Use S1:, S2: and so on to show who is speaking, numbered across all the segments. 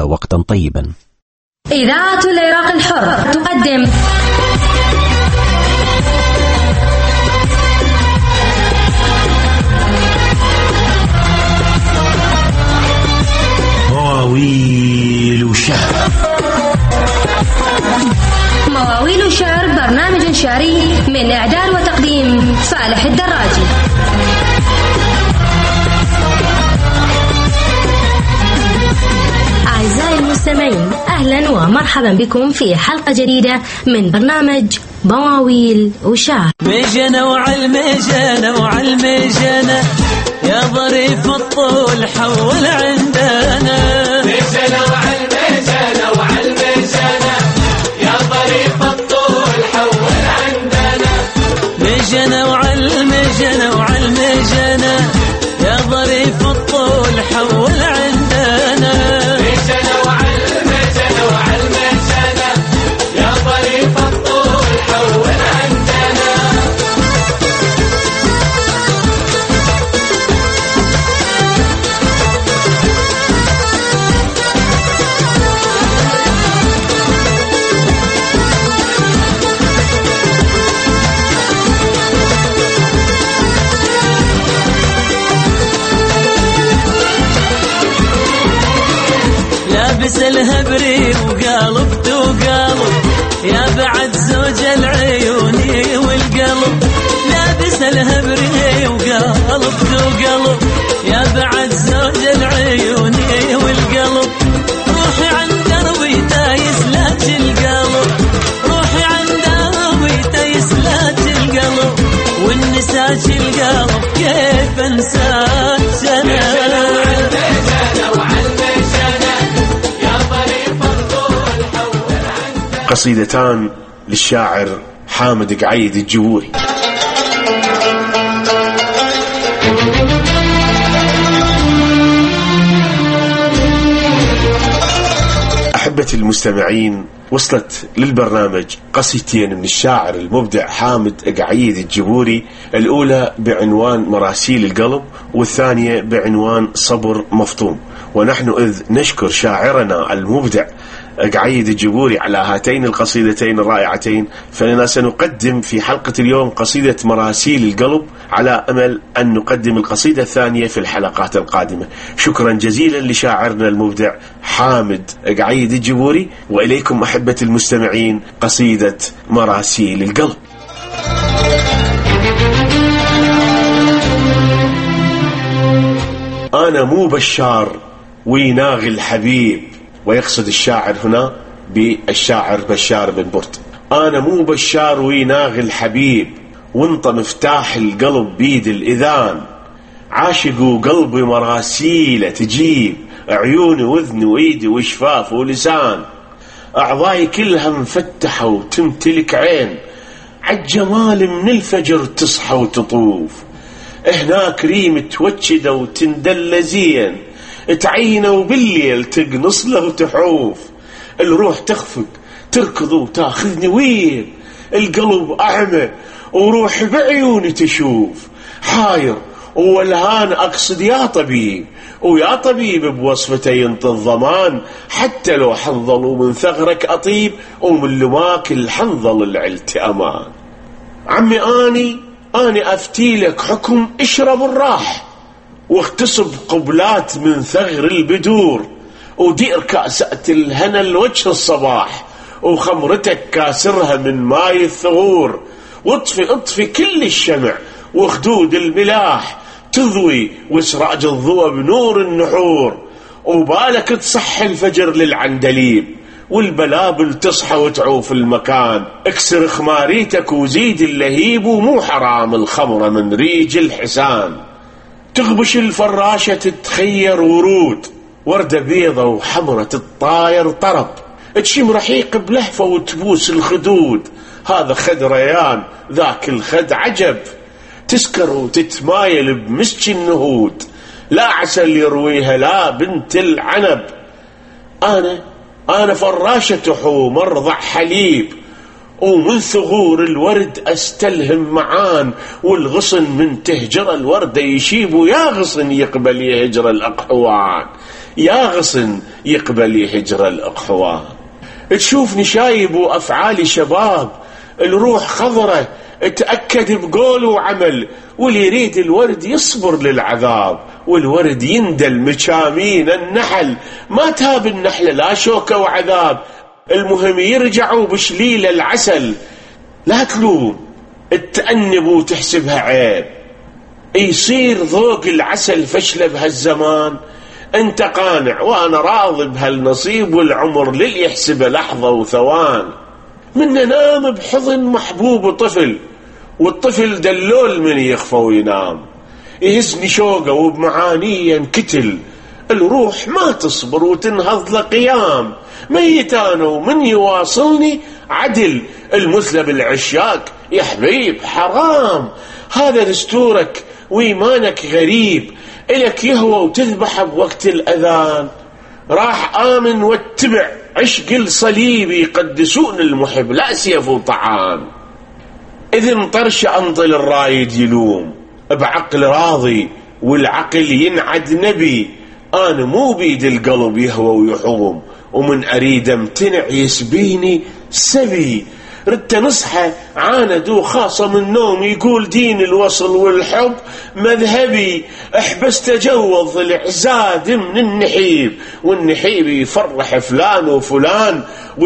S1: ووقتا طيبا.
S2: إذاعة العراق الحر تقدم
S3: مواويل شعر.
S2: مواويل شعر برنامج شعري من إعداد وتقديم صالح الدراجي. أعزائي المستمعين، أهلا ومرحبا بكم في حلقة جديدة من برنامج مواويل وشعر.
S4: مجنة وعالمجنة وعالمجنة يا ظريف الطول حول عندنا.
S5: مجنة وعالمجنة وعالمجنة يا ظريف الطول حول عندنا.
S4: مجنة وعالمجنة وعالمجنة يا ظريف الطول حول عندنا.
S5: مجنة وعالمجنة وعالمجنة يا ظريف الطول حول عندنا.
S4: لابس الهبري وقالب وقالب يا بعد زوج العيوني والقلب. لابس الهبري وقالب وقالب يا بعد زوج العيوني والقلب. روحي عند دربي تايس لاج القلب. روحي عند دربي تايس لاج القلب. والنساج القلب كيف انساك سنة.
S3: قصيدتان للشاعر حامد قعيد الجبوري. أحبتي المستمعين، وصلت للبرنامج قصيدتين من الشاعر المبدع حامد قعيد الجبوري، الأولى بعنوان مراسيل القلب والثانية بعنوان صبر مفطوم. ونحن إذ نشكر شاعرنا المبدع قعيد الجبوري على هاتين القصيدتين الرائعتين، فإننا سنقدم في حلقة اليوم قصيدة مراسيل القلب، على أمل أن نقدم القصيدة الثانية في الحلقات القادمة. شكرا جزيلا لشاعرنا المبدع حامد قعيد الجبوري، وإليكم أحبة المستمعين قصيدة مراسيل القلب. أنا مو بشار ويناغي الحبيب، ويقصد الشاعر هنا بالشاعر بشار بن برد. أنا مو بشار ويناغي الحبيب، وانت مفتاح القلب بيد الإذان. عاشق وقلبي مراسيله تجيب، عيوني وذني وإيدي وشفاف ولسان. أعضاي كلها مفتحة وتمتلك عين، عالجمال من الفجر تصحى وتطوف. هناك ريم توجده وتندل زين، تعينه وبالليل تقنص له وتحوف. الروح تخفق تركض وتاخذني وين، القلب أعمى وروح بعيوني تشوف. حاير والهان أقصد يا طبيب، ويا طبيب بوصفتي ينطي الضمان. حتى لو حنظل من ثغرك أطيب، ومن لماك الحنظل العلت أمان. عمي أني أفتيلك حكم، اشرب الراح واغتصب قبلات من ثغر البدور. ودير كاسة الهنا الوجه الصباح، وخمرتك كاسرها من ماي الثغور. واطفي كل الشمع وخدود الملاح، تضوي وسراج الضوء بنور النحور. وبالك تصح الفجر للعندليب، والبلابل تصحى وتعوف المكان. اكسر خماريتك وزيد اللهيب، ومو حرام الخمرة من ريج الحسان. تغبش الفراشة تتخير ورود، وردة بيضة وحمرة تطاير طرب. تشم رحيق بلهفة وتبوس الخدود، هذا خد ريان ذاك الخد عجب. تسكر وتتمايل بمسج النهود، لا عسل يرويها لا بنت العنب. أنا فراشة حو مرضع حليب، ومن ثغور الورد أستلهم معان. والغصن من تهجر الوردة يشيب، ويا غصن يقبل يهجر الأقحوان. يا غصن يقبل هجر الأخوان. تشوفني شايب وأفعالي شباب، الروح خضرة تأكد بقول وعمل، واللي يريد الورد يصبر للعذاب، والورد يندل مشامين النحل، ما تهاب النحلة لا شوكة وعذاب، المهم يرجعوا بشليل العسل. لا تلوم التأنب وتحسبها عيب، يصير ذوق العسل فشله بهالزمان، انت قانع وانا راضي بهالنصيب، والعمر للي يحسبه لحظة وثوان. من نام بحضن محبوب طفل، والطفل دلول من يخفى وينام، يهزني شوقه وبمعانيه انكتل، الروح ما تصبر وتنهض لقيام، ميت انا ومن يواصلني عدل، المثلى بالعشاق يا حبيب حرام، هذا دستورك وإيمانك غريب، إلك يهوى وتذبح بوقت الأذان، راح آمن واتبع عشق الصليب، يقدسون المحب لا سيف وطعام. إذن طرش أنطل الرايد يلوم، بعقل راضي والعقل ينعد نبي، أنا مو بيد القلب يهوى ويحوم، ومن أريد امتنع يسبيني سبي، ردت نصحى عاندو خاصة من نوم، يقول دين الوصل والحب مذهبي، احبس تجوض العزاد من النحيب، والنحيب يفرح فلان وفلان،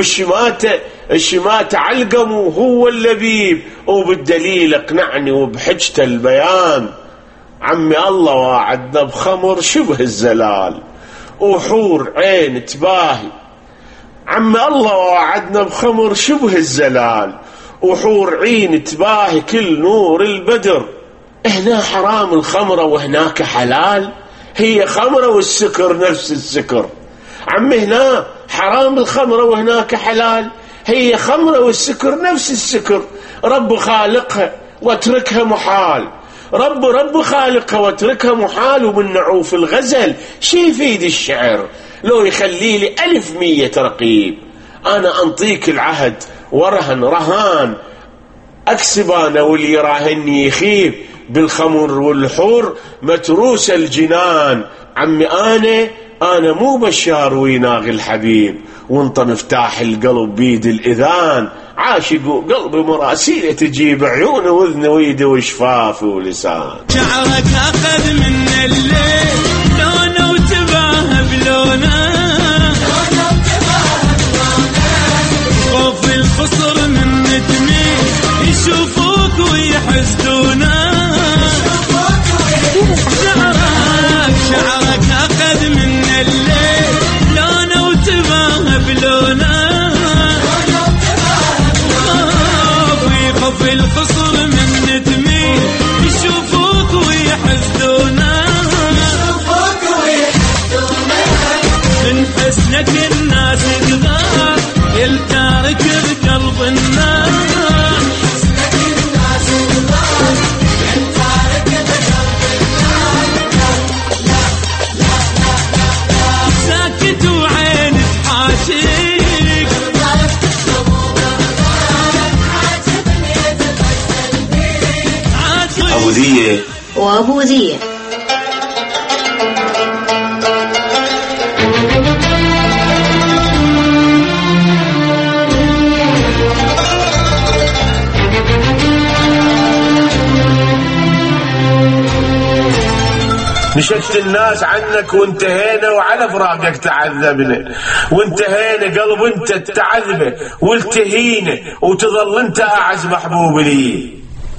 S3: والشماتة علقم وهو اللبيب، وبالدليل اقنعني وبحجة البيان، عمي الله واعدنا بخمر شبه الزلال، وحور عين تباهي، عم الله وعدنا بخمر شبه الزلال، وحور عين تباهي كل نور البدر، هنا حرام الخمرة وهناك حلال، هي خمرة والسكر نفس السكر، عم هنا حرام الخمرة وهناك حلال، هي خمرة والسكر نفس السكر، رب خالقها واتركها محال، رب خالقها واتركها محال، ومن نعوف الغزل شي يفيد الشعر لو يخلي لي 1100 رقيب، أنا أنطيك العهد ورهن رهان، أكسب أنا واللي يراهني يخيب، بالخمر والحور متروس الجنان، عمي أنا مو بشار ويناغي الحبيب، وانت مفتاح القلب بيد الإذان، عاشق قلبي مراسيله تجيب عيونه وذنه ويده وشفافه ولسان.
S4: شعرك أخذ من الليل لونه وتباه بلونه، خوف القصر من ندمي يشوفوك ويحسدونه، شعرك أخذ من الليل لونه وتباه بلونه، خوف القصر من ندمي يشوفوك ويحسدونه، من حسنك الناس تغار يلتارك بقلب الناس، ساكت وعين تحاشيك،
S3: أبو ذية
S2: وأبو ذية.
S3: نشدت الناس عنك وانتهينا، وعلى فراقك تعذبنا، وانتهينا قلب انت تعذبه والتهينا، وتظل انت اعز محبوب لي،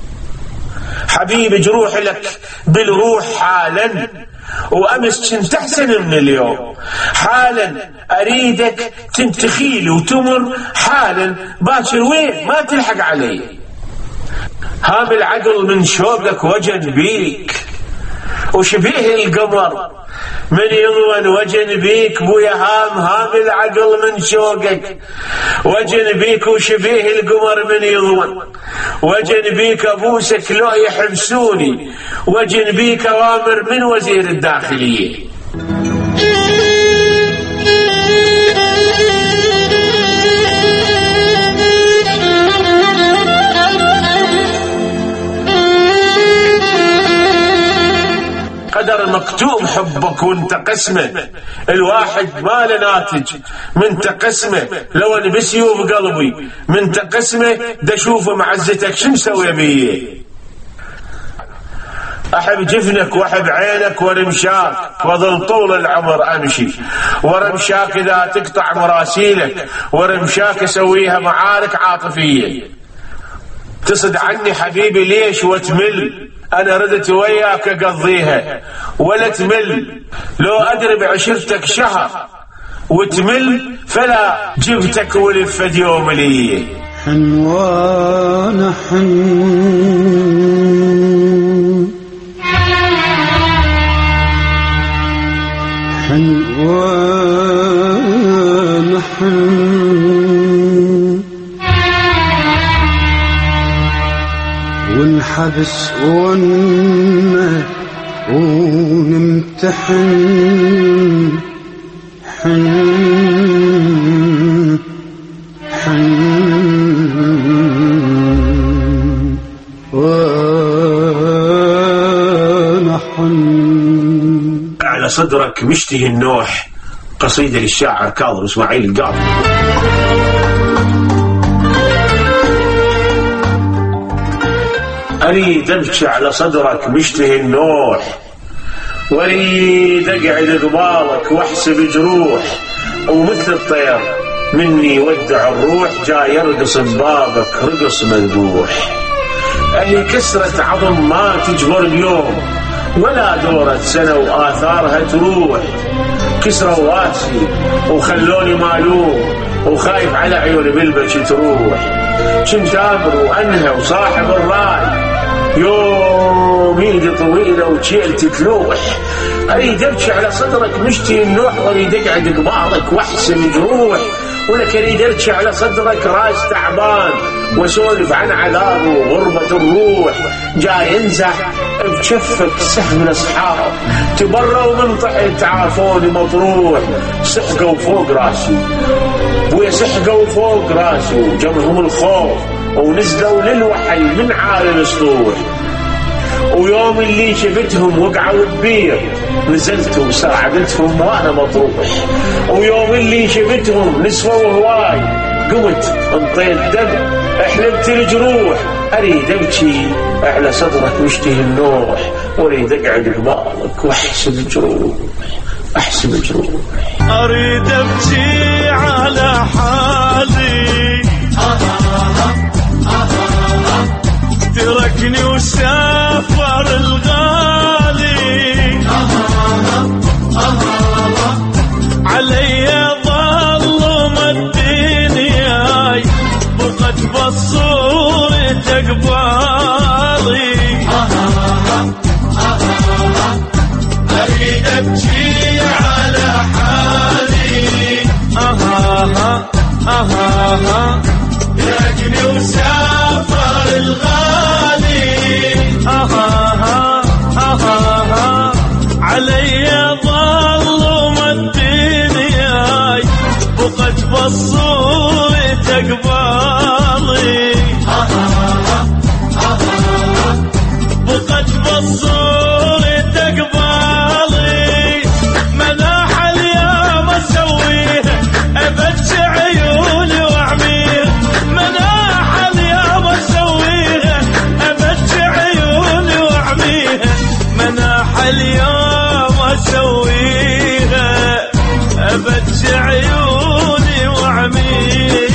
S3: حبيبي جروح لك بالروح حالا، وامس كنت احسن من اليوم، حالا اريدك تنتخيلي وتمر حالا، باكر وين ما تلحق علي، هام العقل من شوقك وجن بيك، وشبيه القمر من يضون وجن بيك، بويا هام العقل من شوقك وجن بيك، وشبيه القمر من يضون وجن بيك، ابوسك لو يحبسوني وجن بيك، اوامر من وزير الداخلية. قدر مكتوب حب حبك وانت قسمه، الواحد ما له ناتج من تقسمه، لو انا بسيوف قلبي من تقسمه دا اشوف معزتك شو مسوي بيه. احب جفنك واحب عينك ورمشاك واظل طول العمر امشي، ورمشاك اذا تقطع مراسيلك، ورمشاك اسويها معارك عاطفيه. تصد عني حبيبي ليش وتمل، انا ردت وياك اقضيها ولا تمل، لو ادري بعشرتك شهر وتمل فلا جبتك ولفت يوم لي.
S1: حنوان حنوان ونحبس ونمتحن
S3: على صدرك مشتهي النوح، قصيدة للشاعر كاظم إسماعيل القاضي. أريد أبكي على صدرك مشتهي النوح، وأريد أقعد قبالك وأحسب جروح، ومثل الطير مني ودع الروح، جاي يرقص ببابك رقص مندوح. أهي كسرة عظم ما تجبر اليوم، ولا دورة سنة وآثارها تروح، كسرة واسي وخلوني مالوم، وخايف على عيوني بالبكي تروح. كنت آمر وأنهى وصاحب الراي، يوم ايدي طويلة وجيلتي تلوح. أريد أبكي على صدرك مشتي النوح، وأريد أقعد قبالك وأحسن جروح، ولك أريد أركي على صدرك راس تعبان، وأسولف عن عذابه وغربة الروح. جاي ينزح بجفك سهم الأصحاب، تبروا من طحن تعافوني مطروح. سحقوا فوق راسي ويا سحقوا فوق راسي، وجمهم الخوف ونزلوا للوحي من عالي الاسطوح. ويوم اللي شفتهم وقعوا ببير، نزلت وساعدتهم وانا مطروح. ويوم اللي شفتهم نسفوا هواي، قمت انطيت دم احلبت الجروح. اريد ابكي على صدرك مشتهي النوح، واريد اقعد قبالك واحسب جروح احسب جروح.
S4: اريد ابكي على حالي، تركني وسافر الغالي، علي ظلم الدنيا بقت بصورة اقبالي. اريد ابكي على حالي، تركني وسافر الغالي، علي ظلم الدنيا بقت بصورة اقبالي، بقت بصورة اقبالي. مناح اليوم اسويه ابكي عيوني واعميه، مناح اليوم اسويه ابكي عيوني واعميه، مناح اليوم اسويه ابكي عيوني واعميه.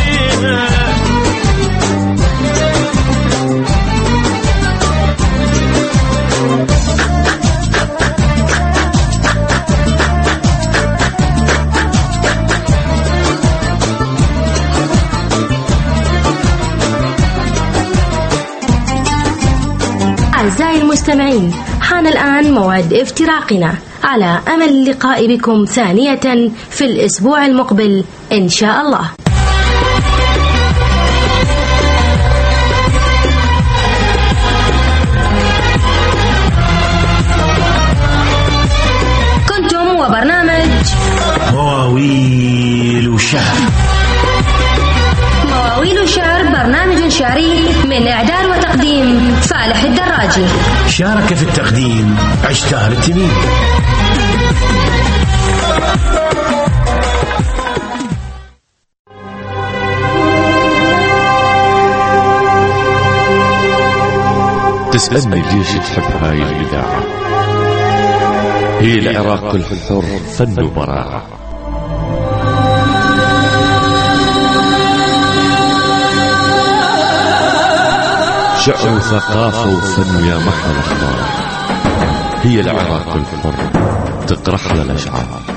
S2: أعزائي المستمعين، حان الآن موعد افتراقنا، على أمل اللقاء بكم ثانية في الأسبوع المقبل إن شاء الله. كنتم وبرنامج
S3: مواويل شعر.
S2: مواويل شعر برنامج شعري من إعداد وتقديم فالح الدراجي.
S3: شارك في التقديم عشتار التميمي.
S6: تسألني ليش تحب هاي الإذاعة؟ هي العراق الحر فن وبراعة. شعر وثقافة وفن يا محلى الأخبار. هي العراق الحر تقرح للأشعار.